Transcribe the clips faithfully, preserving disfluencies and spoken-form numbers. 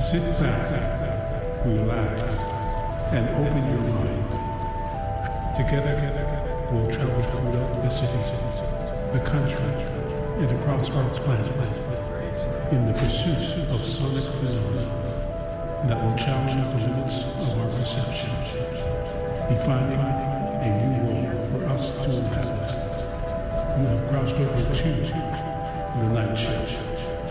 Sit back, relax, and open your mind. Together, we'll travel throughout the city, the country, and across our planet in the pursuit of sonic phenomena that will challenge the limits of our perception, defining a new world for us to inhabit. You have crossed over to the night shift.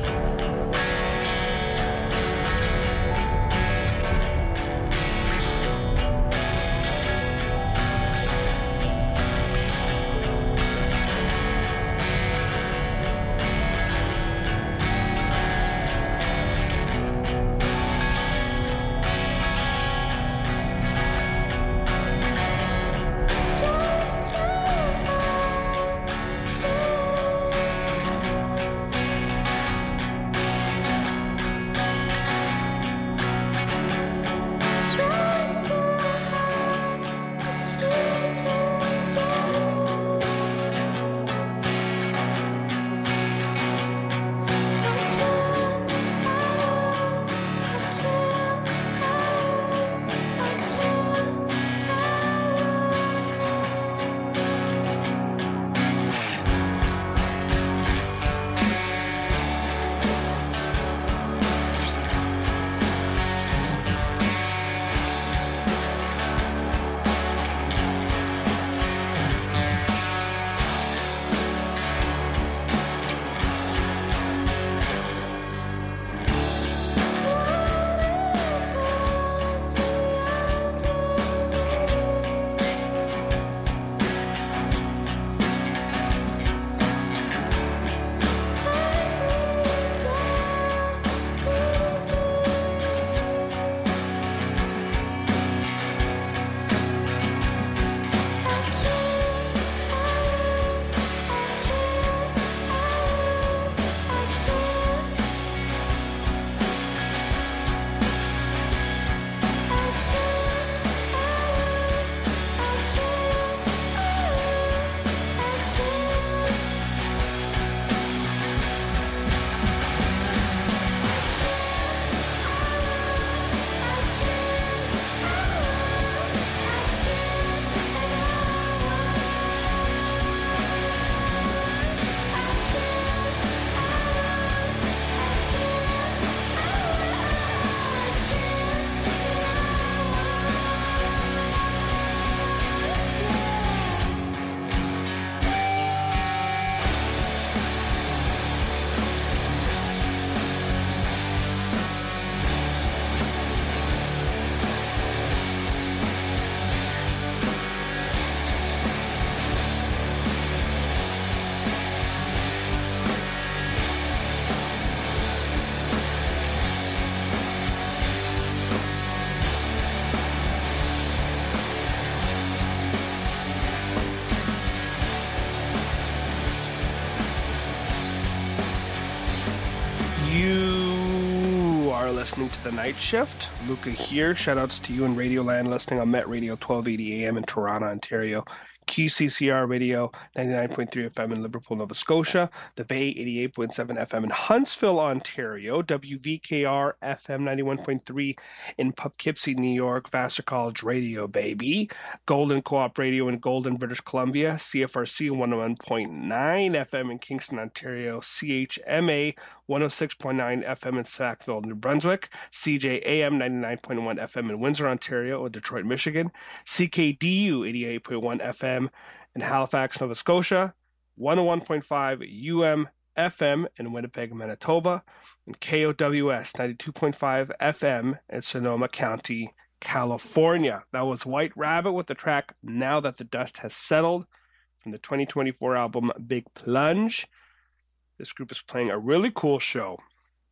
Listening to The Night Shift. Luca here. Shoutouts to you in Radioland listening on Met Radio twelve eighty A M in Toronto, Ontario. Q C C R Radio ninety-nine point three F M in Liverpool, Nova Scotia. The Bay eighty-eight point seven F M in Huntsville, Ontario. W V K R F M ninety-one point three in Poughkeepsie, New York. Vassar College Radio, baby. Golden Co-op Radio in Golden, British Columbia. C F R C one oh one point nine F M in Kingston, Ontario. C H M A one oh six point nine F M in Sackville, New Brunswick. C J A M ninety-nine point one F M in Windsor, Ontario, or Detroit, Michigan. C K D U eighty-eight point one F M in Halifax, Nova Scotia. one oh one point five U M F M in Winnipeg, Manitoba. And K O W S ninety-two point five F M in Sonoma County, California. That was White Rabbit with the track Now That the Dust Has Settled from the twenty twenty-four album Big Plunge. This group is playing a really cool show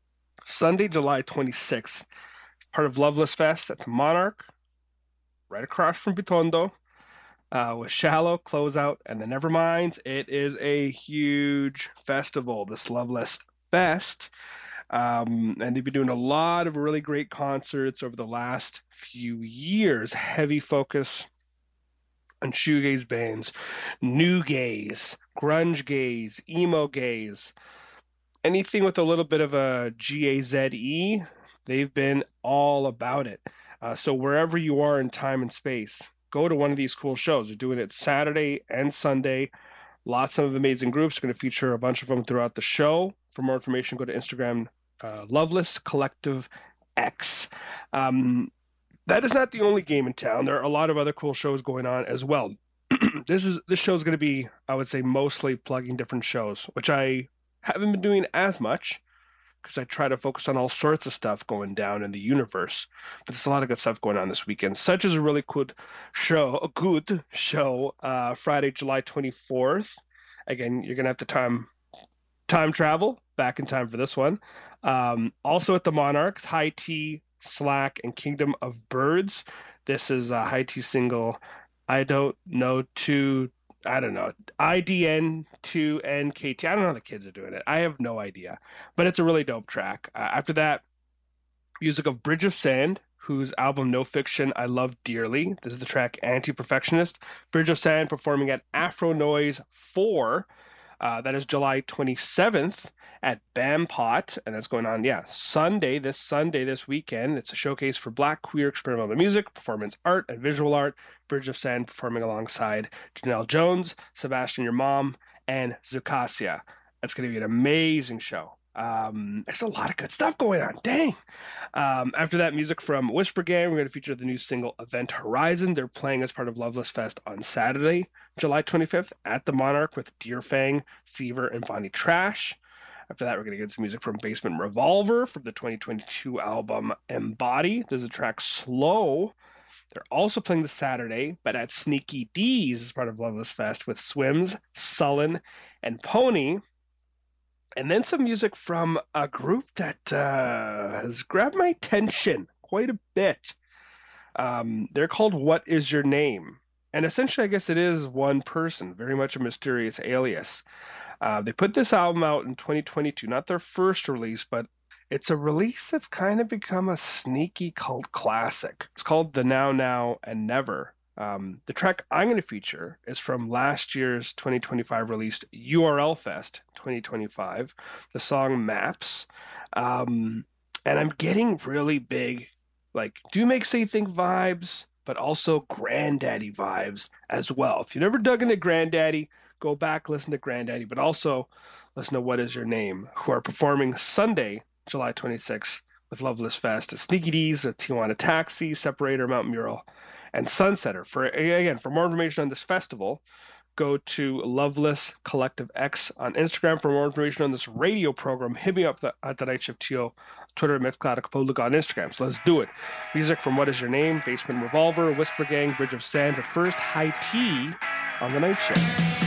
Sunday, July twenty-sixth, part of Loveless Fest at the Monarch, right across from Bitondo, uh, with Shallow, Closeout, and the Neverminds. It is a huge festival, this Loveless Fest. Um, and they've been doing a lot of really great concerts over the last few years. Heavy focus on shoegaze bands, new gaze, grunge gaze, emo gaze. anything with a little bit of a G A Z E, they've been all about it. Uh, so wherever you are in time and space, go to one of these cool shows. They're doing it Saturday and Sunday. Lots of amazing groups. We're going to feature a bunch of them throughout the show. For more information, go to Instagram, uh, Loveless Collective X. Um, that is not the only game in town. There are a lot of other cool shows going on as well. this is this show is going to be, I would say, mostly plugging different shows, which I haven't been doing as much because I try to focus on all sorts of stuff going down in the universe. But there's a lot of good stuff going on this weekend, such as a really good show, a good show, uh, Friday, July twenty-fourth. Again, you're going to have to time time travel back in time for this one. Um, also at the Monarch, High Tea, Slack, and Kingdom of Birds. This is a High Tea single. I don't know to, I don't know, I D N two N K T. I don't know how the kids are doing it. I have no idea. But it's a really dope track. Uh, after that, music of Bridge of Sand, whose album No Fiction I love dearly. This is the track Anti-Perfectionist. Bridge of Sand performing at Afro Noise four. Uh, that is July twenty-seventh at Bampot, and that's going on, yeah, Sunday, this Sunday, this weekend. It's a showcase for Black, queer, experimental music, performance art, and visual art. Bridge of Sand performing alongside Janelle Jones, Sebastian Your Mom, and Zucasia. That's going to be an amazing show. Um, there's a lot of good stuff going on. Dang. Um, after that, music from Whisper Gang. We're going to feature the new single Event Horizon. They're playing as part of Loveless Fest on Saturday, July twenty-fifth at the Monarch with Deer Fang, Seaver, and Bonnie Trash. After that, we're going to get some music from Basement Revolver from the twenty twenty-two album Embody. There's a track Slow. They're also playing this Saturday, but at Sneaky D's as part of Loveless Fest with Swims, Sullen, and Pony. And then some music from a group that uh, has grabbed my attention quite a bit. Um, they're called What Is Your Name? And essentially, I guess it is one person, very much a mysterious alias. Uh, they put this album out in twenty twenty-two, not their first release, but it's a release that's kind of become a sneaky cult classic. It's called The Now, Now, and Never. Um, the track I'm going to feature is from last year's twenty twenty-five released U R L Fest twenty twenty-five, the song Maps. Um, and I'm getting really big, like, Do Make Say Think vibes, but also Granddaddy vibes as well. If you never dug into Granddaddy, go back, listen to Granddaddy, but also listen to What Is Your Name, who are performing Sunday, July twenty-sixth with Loveless Fest at Sneaky D's, with Tijuana Taxi, Separator, Mount Mural, and Sunsetter. For again, for more information on this festival, go to Loveless Collective X on Instagram. For more information on this radio program, hit me up the, at the Night Shift T O, Twitter, Mixcloud, Kapoluk on Instagram. So let's do it. Music from What Is Your Name, Basement Revolver, Whisper Gang, Bridge of Sand. But first, High Tea on the Night Shift.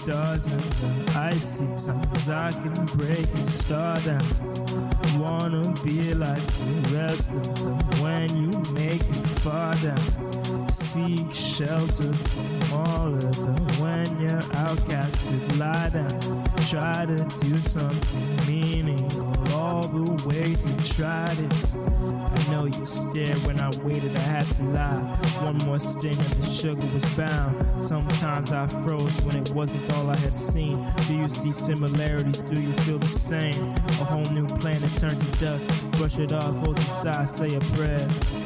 stars in the icy times. I can break a star down. Wanna be like the rest of them when you make it far down. Seek shelter from all of them when you're outcasted. Lie down, try to do something meaningful all the way to tried it. I know you stared when I waited, I had to lie. One more sting and the sugar was bound. Sometimes I froze when it wasn't all I had seen. Do you see similarities? Do you feel the same? A whole new planet turned to dust. Brush it off, hold it aside, say a prayer.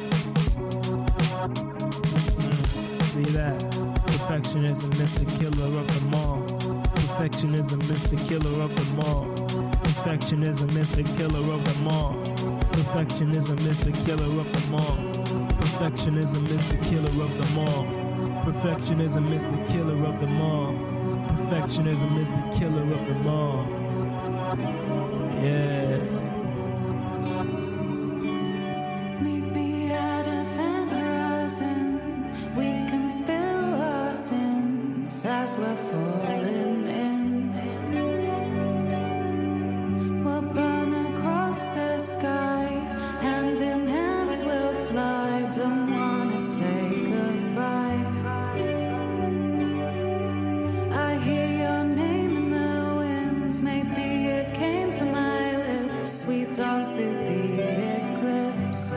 Mm, see that? Perfectionism is the killer of them all. Perfectionism is the killer of them all. Perfectionism is the killer of them all. Perfectionism is the killer of them all. Perfectionism is the killer of them all. Perfectionism is the killer of them all. Perfectionism is the killer of them all. Yeah. Meet me at a fan horizon. We can spill our sins as we're falling in. We'll burn across the sky, hand in hand we'll fly. Don't wanna say goodbye. I hear your name in the wind. Maybe it came from my lips. We danced through the eclipse.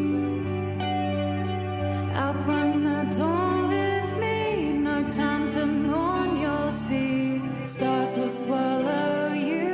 Outrun the dawn with me. No time to mourn, you'll see. Stars will swallow you.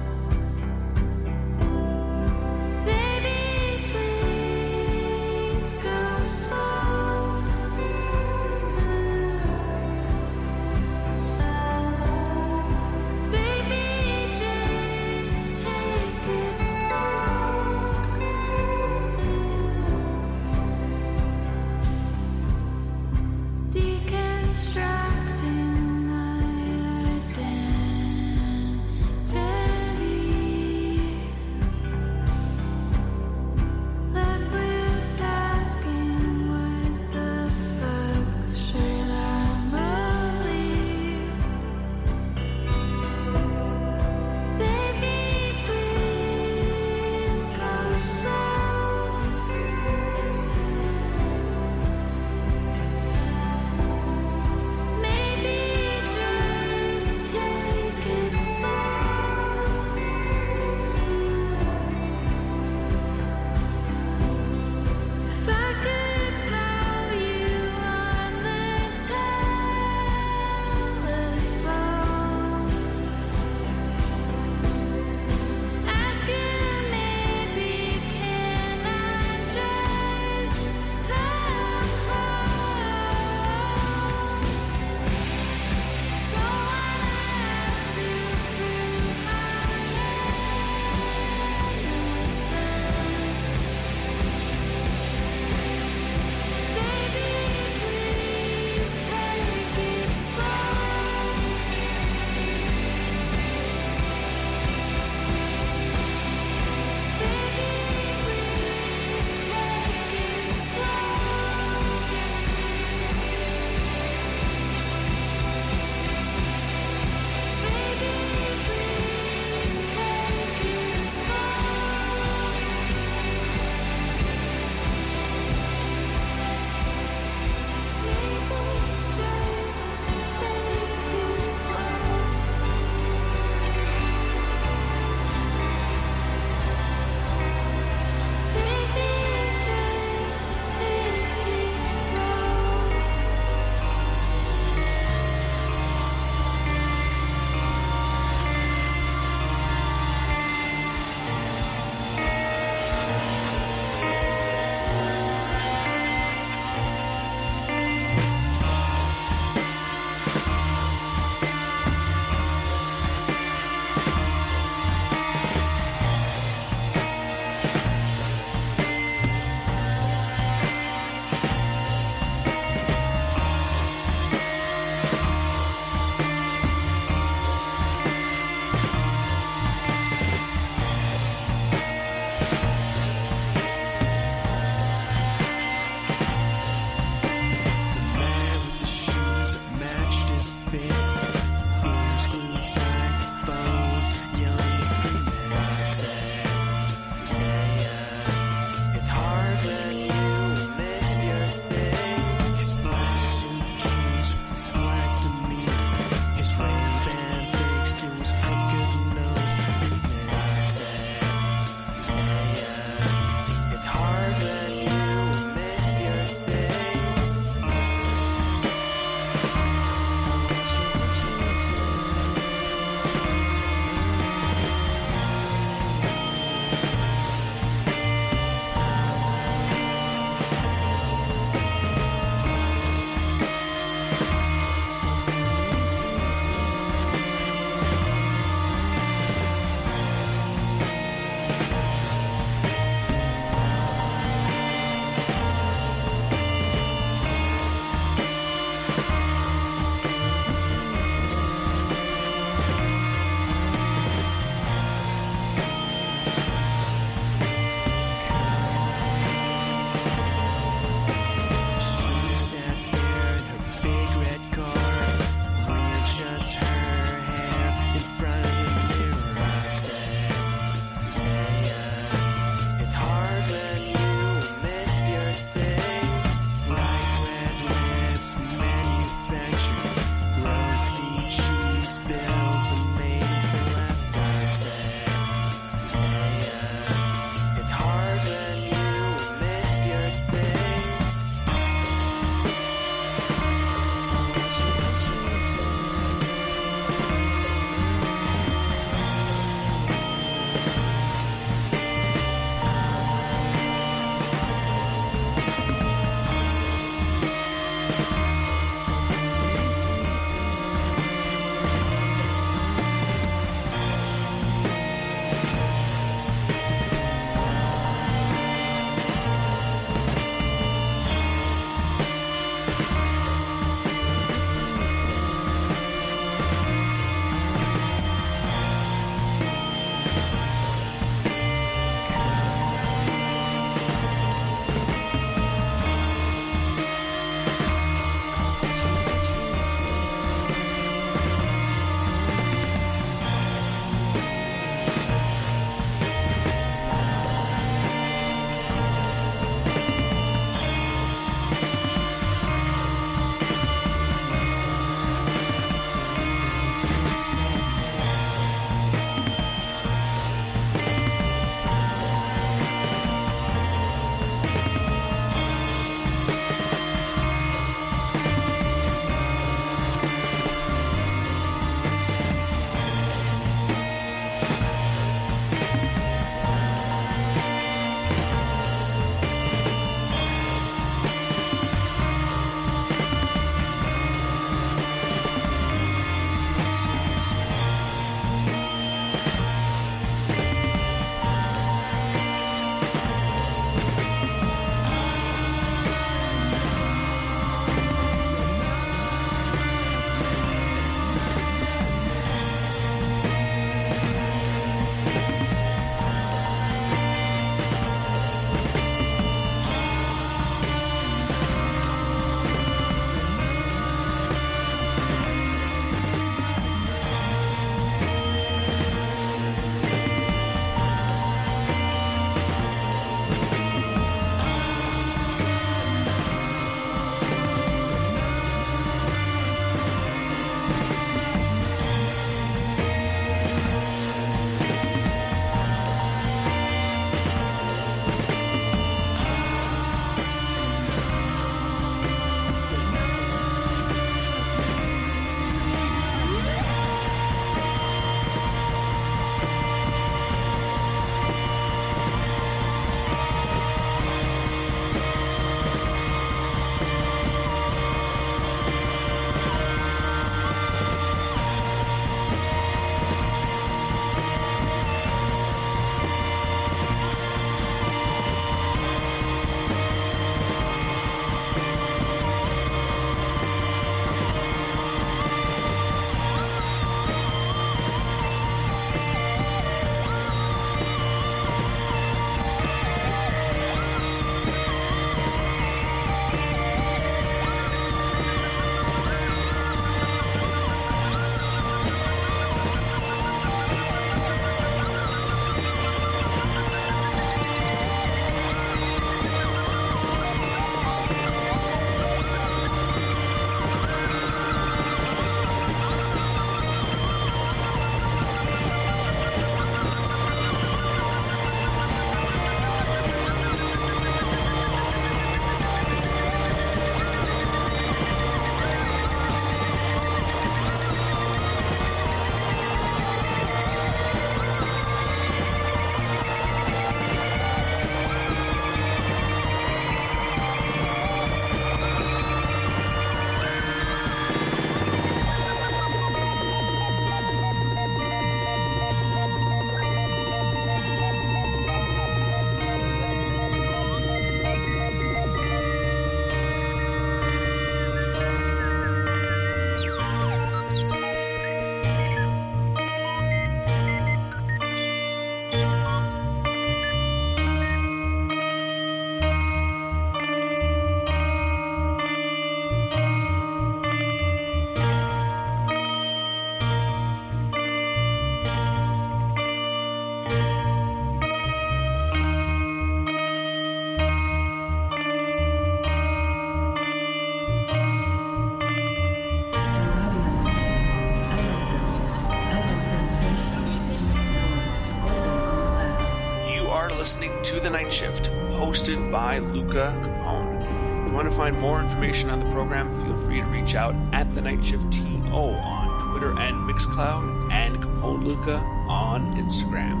listening to The Night Shift, hosted by Luca Capone. If you want to find more information on the program, feel free to reach out at The Night Shift T O on Twitter and Mixcloud, and Capone Luca on Instagram.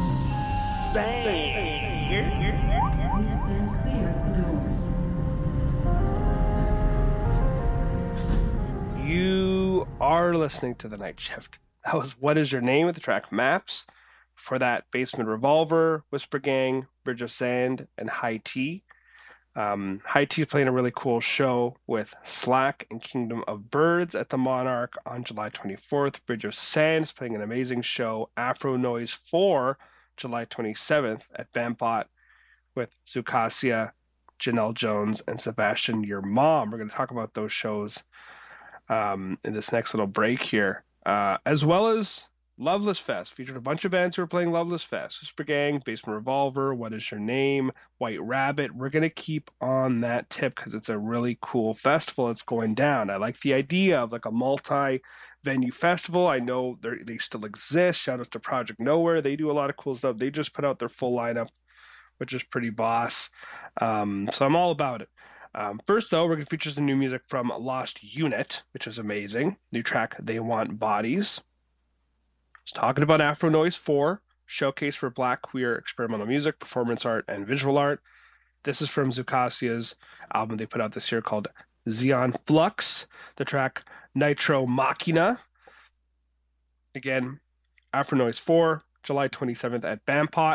Say. You are listening to The Night Shift. That was What Is Your Name with the track Maps. For that, Basement Revolver, Whisper Gang, Bridge of Sand, and High Tea. Um, High Tea is playing a really cool show with Slack and Kingdom of Birds at the Monarch on July twenty-fourth. Bridge of Sand is playing an amazing show, Afro Noise four, July twenty-seventh at Bampot with Zucasia, Janelle Jones, and Sebastian Your Mom. We're going to talk about those shows um, in this next little break here, uh, as well as Loveless Fest. Featured a bunch of bands who are playing Loveless Fest. Whisper Gang, Basement Revolver, What Is Your Name, White Rabbit. We're going to keep on that tip because it's a really cool festival that's going down. I like the idea of like a multi-venue festival. I know they still exist. Shout out to Project Nowhere. They do a lot of cool stuff. They just put out their full lineup, which is pretty boss. Um, so I'm all about it. Um, first, though, we're going to feature some new music from Lost Unit, which is amazing. New track, They Want Bodies. It's talking about Afro Noise four, showcase for Black queer experimental music, performance art, and visual art. This is from Zucasia's album they put out this year called Xeon Flux. The track Nitro Machina. Again, Afro Noise four, July twenty-seventh at Bampot.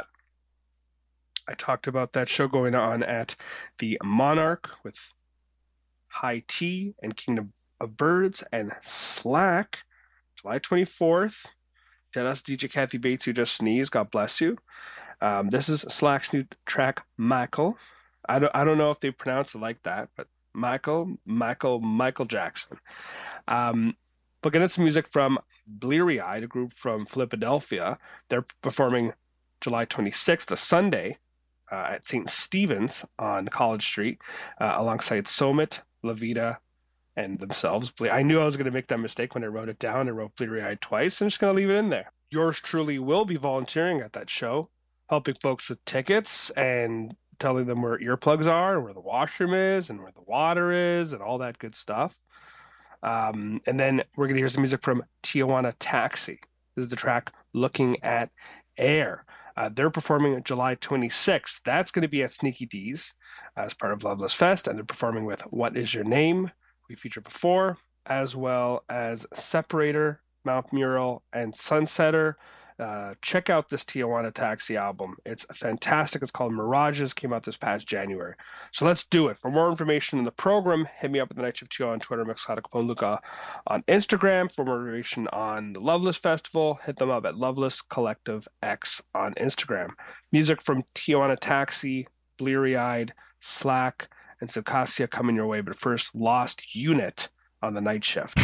I talked about that show going on at the Monarch with High Tea and Kingdom of Birds and Slack, July twenty-fourth. Shout out to D J Kathy Bates, who just sneezed. God bless you. Um, this is Slack's new track, Michael. I don't, I don't know if they pronounce it like that, but Michael, Michael, Michael Jackson. Um, but getting some music from Bleary Eyed, a group from Philadelphia. They're performing July twenty-sixth, a Sunday, uh, at Saint Stephen's on College Street, uh, alongside Somit, La Vida, and themselves. I knew I was going to make that mistake when I wrote it down. I wrote Bleary Eyed twice. I'm just going to leave it in there. Yours truly will be volunteering at that show, helping folks with tickets and telling them where earplugs are and where the washroom is and where the water is and all that good stuff. Um, and then we're going to hear some music from Tijuana Taxi. This is the track Looking at Air. Uh, they're performing July twenty-sixth. That's going to be at Sneaky D's as part of Loveless Fest, and they're performing with What Is Your Name, we featured before, as well as Separator, Mount Mural, and Sunsetter. Uh, check out this Tijuana Taxi album. It's fantastic. It's called Mirages. Came out this past January. So let's do it. For more information on the program, hit me up at the Night Shift T O on Twitter, Mixcloud, Capone Luca on Instagram. For more information on the Loveless Festival, hit them up at Loveless Collective X on Instagram. Music from Tijuana Taxi, Bleary Eyed, Slack, and Zucasia coming your way. But first, Lost Unit on the Night Shift.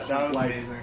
That was amazing.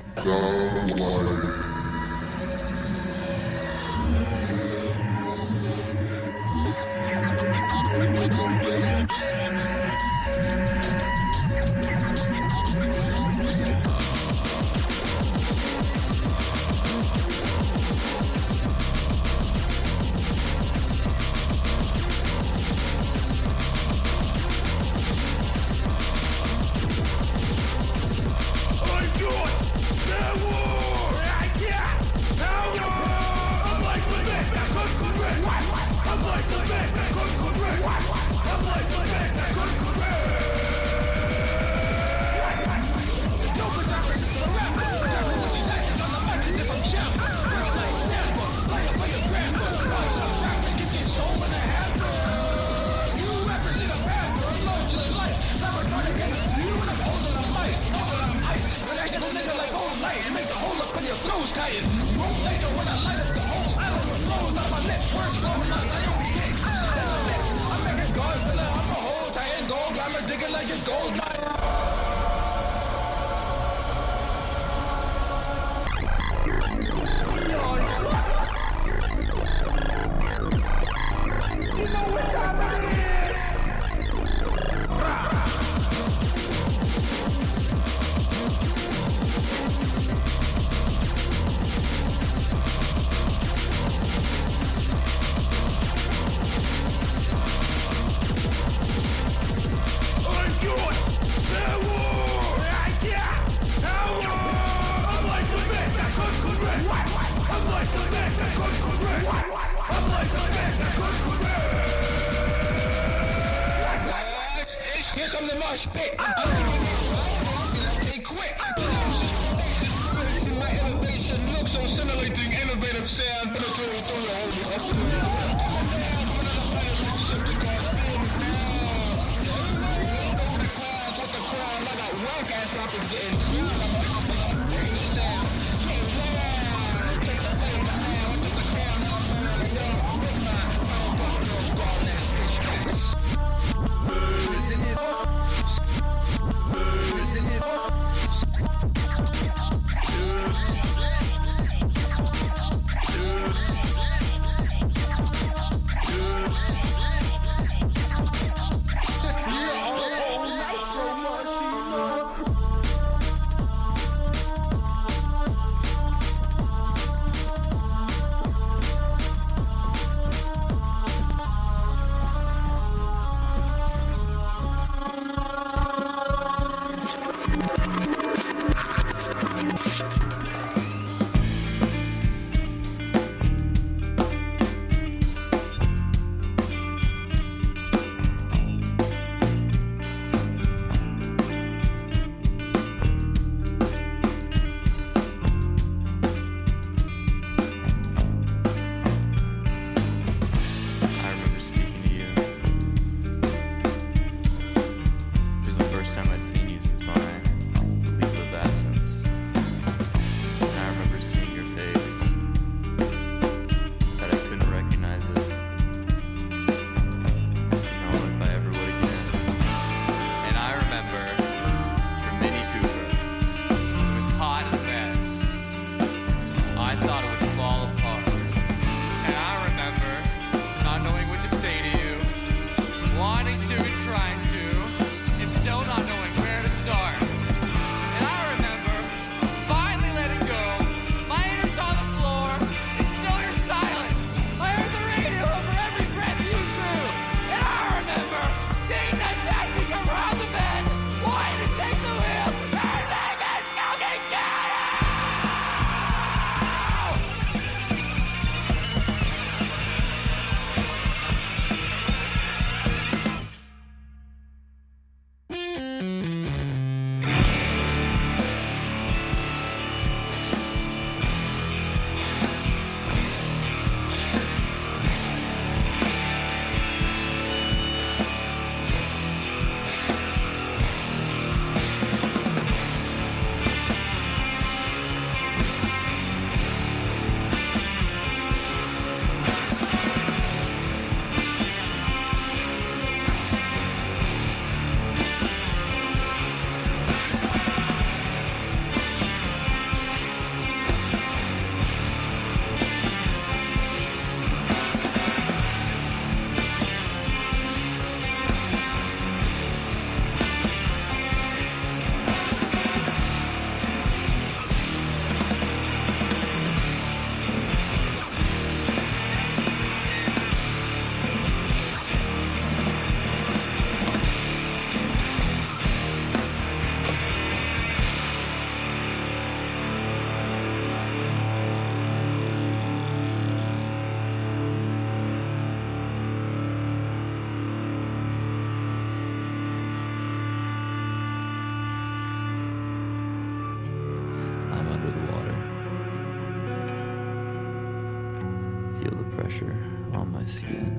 pressure on my skin.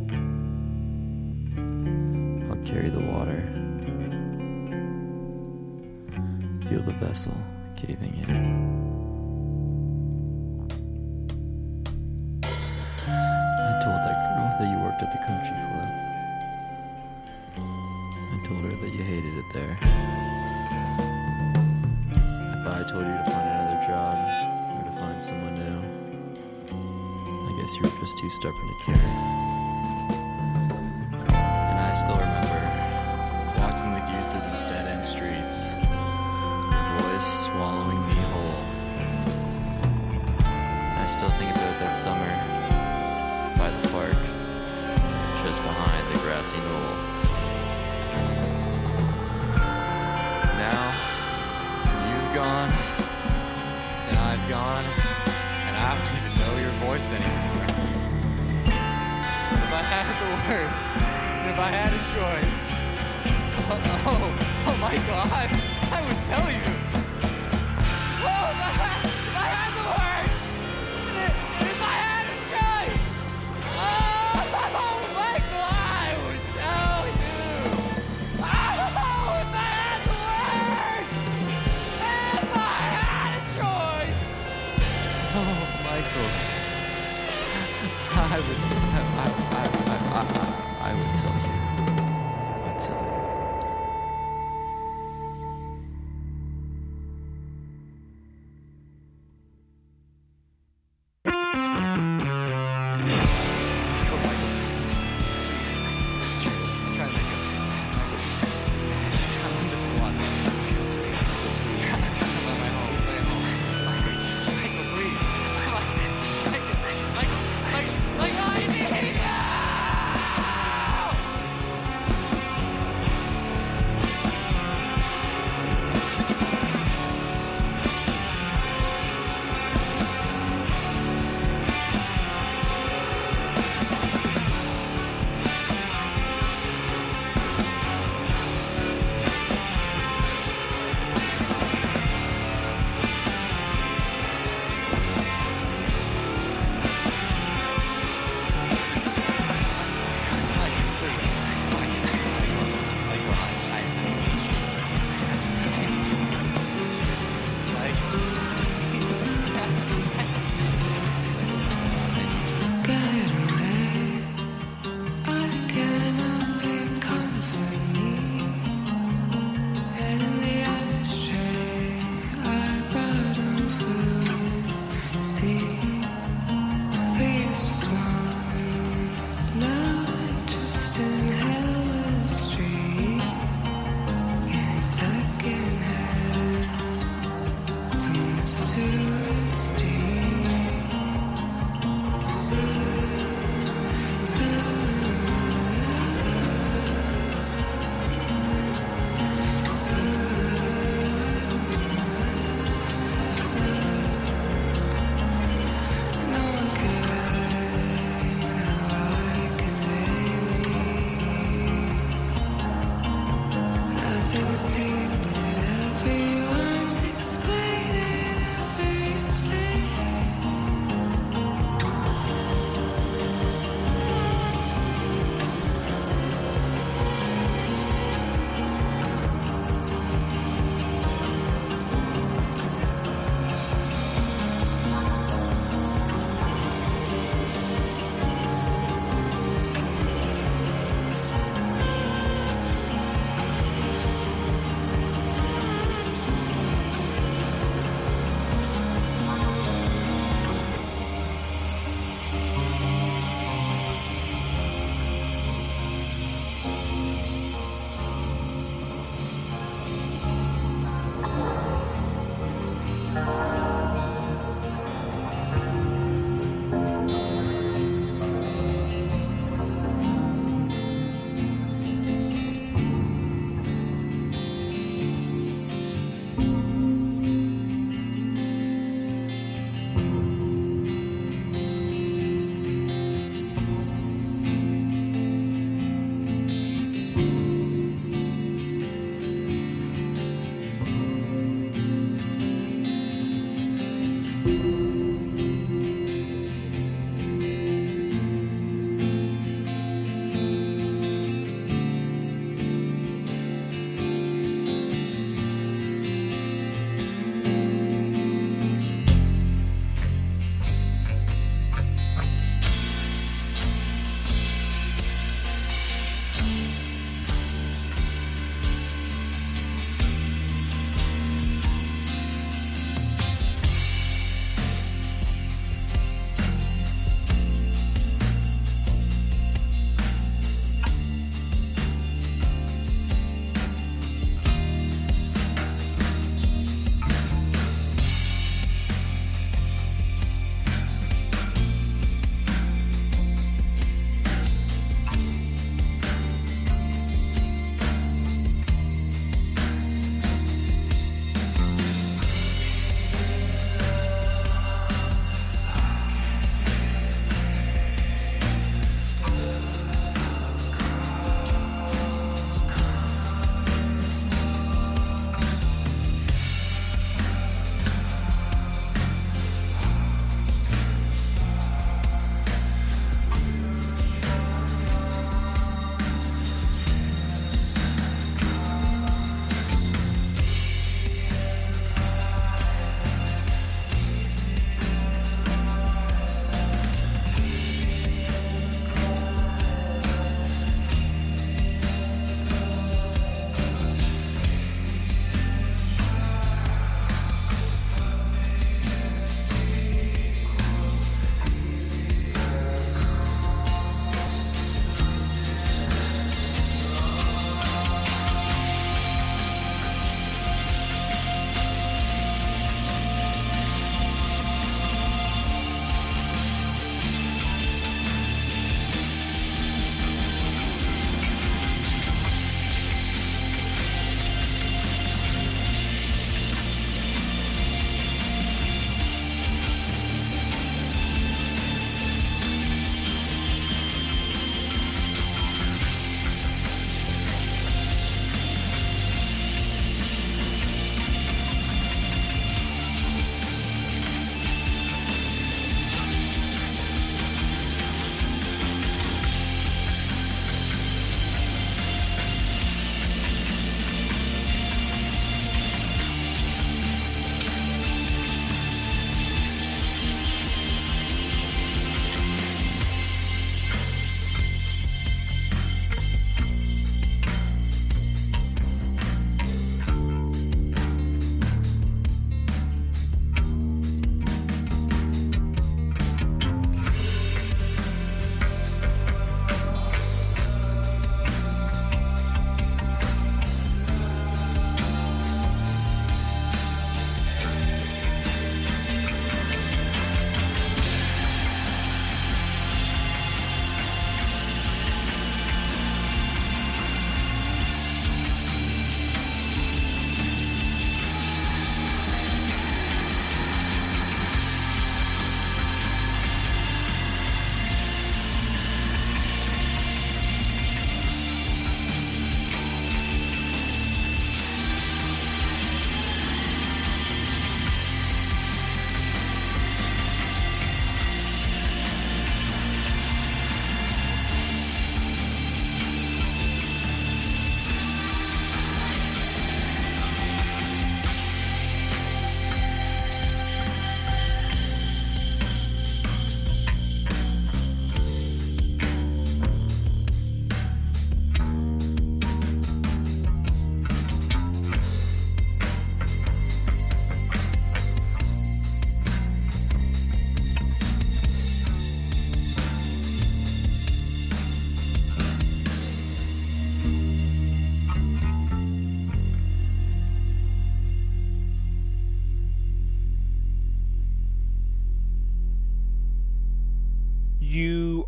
I'll carry the water, feel the vessel caving in. I told that girl that you worked at the country club. I told her that you hated it there. I thought I told you to find another job or to find someone new. I guess you were just too stubborn to care. And I still remember walking with you through these dead-end streets, your voice swallowing me whole. I still think about that summer by the park, just behind the grassy knoll. Now, you've gone, and I've gone, and I don't even know your voice anymore. If I had the words, and if I had a choice, oh, oh, oh my God, I would tell you. Oh, if I had, if I had the words, and if I had a choice, oh, Michael, I would tell you. Oh, if I had the words, and if I had a choice. Oh, Michael, I would, I, I, I, I, I, I would tell you. I would tell you.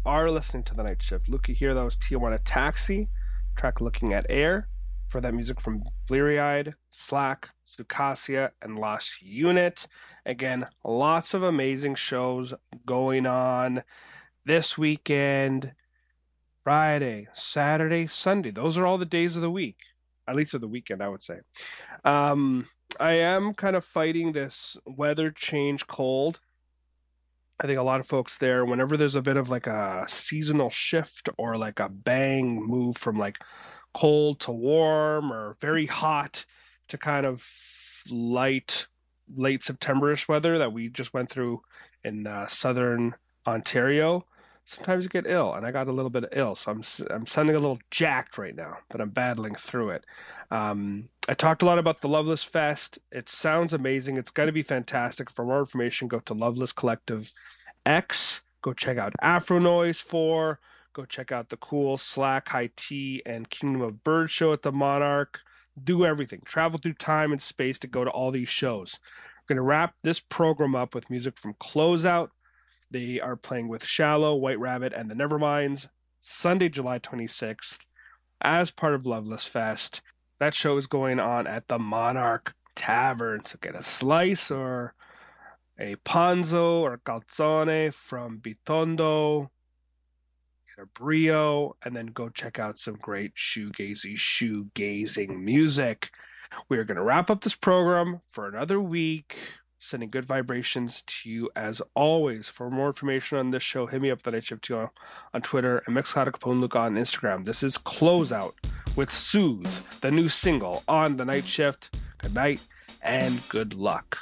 are listening to The Night Shift. Luca here, that was Tijuana Taxi, track Looking at Air. For that music from Bleary Eyed, Slack, Sukasia, and Lost Unit. Again, lots of amazing shows going on this weekend. Friday, Saturday, Sunday. Those are all the days of the week. At least of the weekend, I would say. Um, I am kind of fighting this weather change cold. I think a lot of folks there, whenever there's a bit of like a seasonal shift or like a bang move from like cold to warm or very hot to kind of light, late September-ish weather that we just went through in uh, southern Ontario, sometimes you get ill, and I got a little bit ill, so I'm I'm sounding a little jacked right now, but I'm battling through it. Um, I talked a lot about the Loveless Fest. It sounds amazing. It's going to be fantastic. For more information, go to Loveless Collective X. Go check out Afro Noise four. Go check out the cool Slack, High Tea, and Kingdom of Bird show at the Monarch. Do everything. Travel through time and space to go to all these shows. We're going to wrap this program up with music from Closeout. They are playing with Shallow, White Rabbit, and the Neverminds Sunday, July twenty-sixth as part of Loveless Fest. That show is going on at the Monarch Tavern. So get a slice or a ponzo or calzone from Bitondo, get a brio, and then go check out some great shoegazy, shoegazing music. We are going to wrap up this program for another week. Sending good vibrations to you as always. For more information on this show, hit me up at Night Shift two on Twitter and Mixcloud Capone Luca on Instagram. This is Closeout with Soothe, the new single on The Night Shift. Good night and good luck.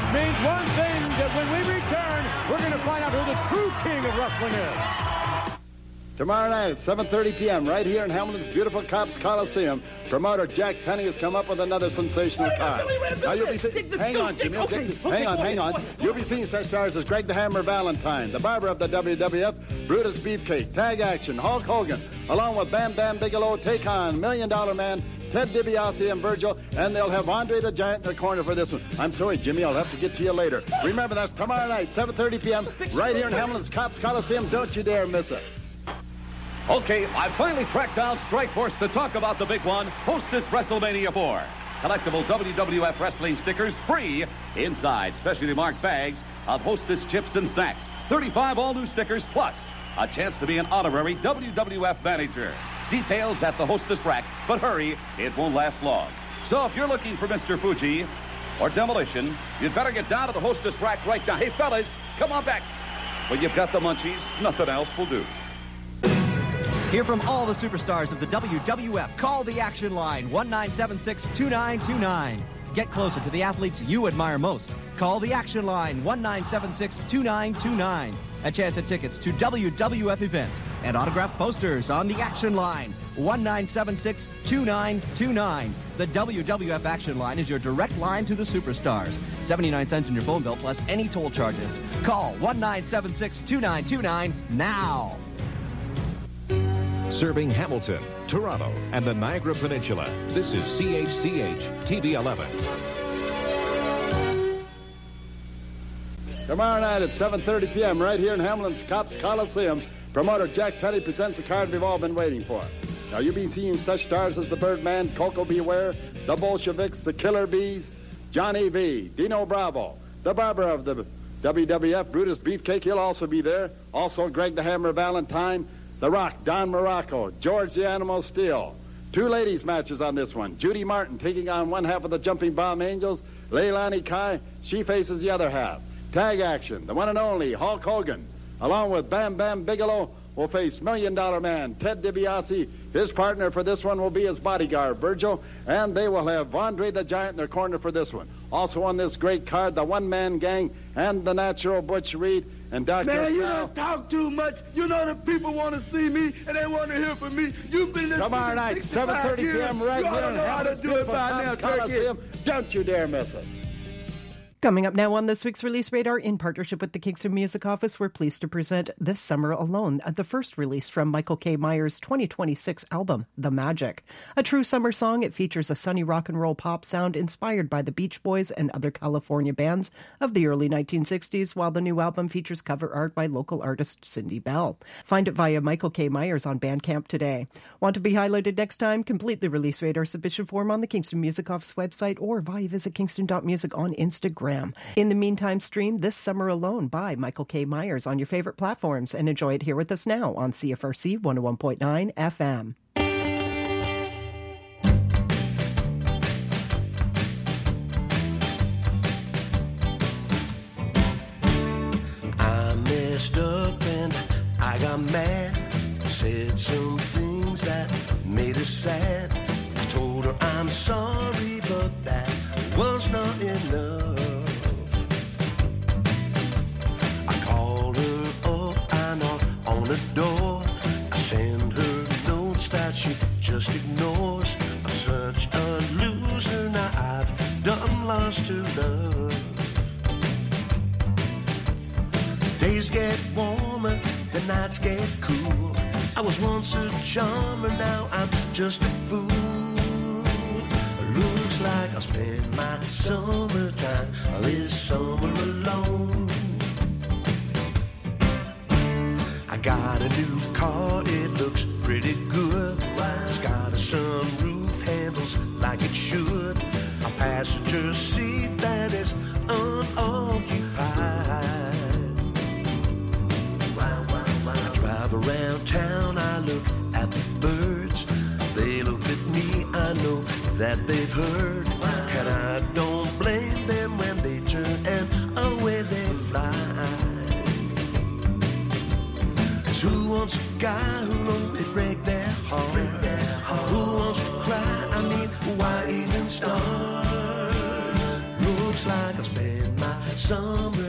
Which means one thing, that when we return, we're going to find out who the true king of wrestling is. Tomorrow night at seven thirty p.m. right here in Hamilton's beautiful Cops Coliseum, promoter Jack Penny has come up with another sensational card. Now you'll be seeing... Hang on, Jimmy. Okay, okay, hang on, hang on. You'll be seeing such stars as Greg the Hammer Valentine, the barber of the W W F, Brutus Beefcake, Tag Action, Hulk Hogan, along with Bam Bam Bigelow, Take On, Million Dollar Man, Ted DiBiase, and Virgil, and they'll have Andre the Giant in the corner for this one. I'm sorry, Jimmy, I'll have to get to you later. Remember, that's tomorrow night, seven thirty p.m., right here in Hamilton's Cops Coliseum. Don't you dare miss it. Okay, I finally tracked down Strikeforce to talk about the big one, Hostess WrestleMania four. Collectible W W F wrestling stickers free inside specially marked bags of Hostess chips and snacks. thirty-five all-new stickers plus a chance to be an honorary W W F manager. Details at the Hostess rack, but hurry, it won't last long. So if you're looking for Mister Fuji or Demolition, you'd better get down to the Hostess rack right now. Hey, fellas, come on back. When you've got the munchies, nothing else will do. Hear from all the superstars of the W W F. Call the action line, one nine seven six, two nine two nine. Get closer to the athletes you admire most. Call the action line, one nine seven six, two nine two nine. A chance at tickets to W W F events and autographed posters on the action line, one nine seven six, two nine two nine. The W W F action line is your direct line to the superstars. seventy-nine cents in your phone bill plus any toll charges. Call one nine seven six, two nine two nine now. Serving Hamilton, Toronto, and the Niagara Peninsula. This is C H C H T V eleven. Tomorrow night at seven thirty p.m. right here in Hamilton's Cops Coliseum, promoter Jack Tunney presents the card we've all been waiting for. Now, you've been seeing such stars as the Birdman, Coco Beware, the Bolsheviks, the Killer Bees, Johnny V, Dino Bravo, the barber of the W W F, Brutus Beefcake, he'll also be there. Also, Greg the Hammer Valentine, The Rock, Don Morocco, George the Animal Steel. Two ladies matches on this one. Judy Martin taking on one half of the Jumping Bomb Angels. Leilani Kai, she faces the other half. Tag action, the one and only Hulk Hogan, along with Bam Bam Bigelow, will face Million Dollar Man Ted DiBiase. His partner for this one will be his bodyguard, Virgil, and they will have Andre the Giant in their corner for this one. Also on this great card, the One Man Gang and the Natural Butch Reed. And Doctor Man, you Sal. don't talk too much. You know the people want to see me, and they want to hear from me. You've been listening tomorrow night, seven thirty p.m. right here in Hamilton's beautiful Cops Coliseum. Don't you dare miss it. Coming up now on this week's Release Radar, in partnership with the Kingston Music Office, we're pleased to present This Summer Alone, the first release from Michael K. Myers' twenty twenty-six album, The Magic. A true summer song, it features a sunny rock and roll pop sound inspired by the Beach Boys and other California bands of the early nineteen sixties, while the new album features cover art by local artist Cindy Bell. Find it via Michael K. Myers on Bandcamp today. Want to be highlighted next time? Complete the Release Radar submission form on the Kingston Music Office website or via visit kingston dot music on Instagram. In the meantime, stream This Summer Alone by Michael K. Myers on your favorite platforms and enjoy it here with us now on C F R C one oh one point nine F M. I messed up and I got mad. Said some things that made her sad. I told her I'm sorry, but that was not enough. On the door, I send her notes that she just ignores. I'm such a loser, now I've done lost her love. Days get warmer, the nights get cool. I was once a charmer, now I'm just a fool. Looks like I'll spend my summertime this summer alone. I got a new car, it looks pretty good. It's got a sunroof, handles like it should. A passenger seat that is unoccupied. I drive around town, I look at the birds. They look at me, I know that they've heard. And I don't blame them when they turn and away they fly. Who wants a guy who'll only break their heart? Break their heart? Who wants to cry? I mean, why even start? Looks like I'll spend my summer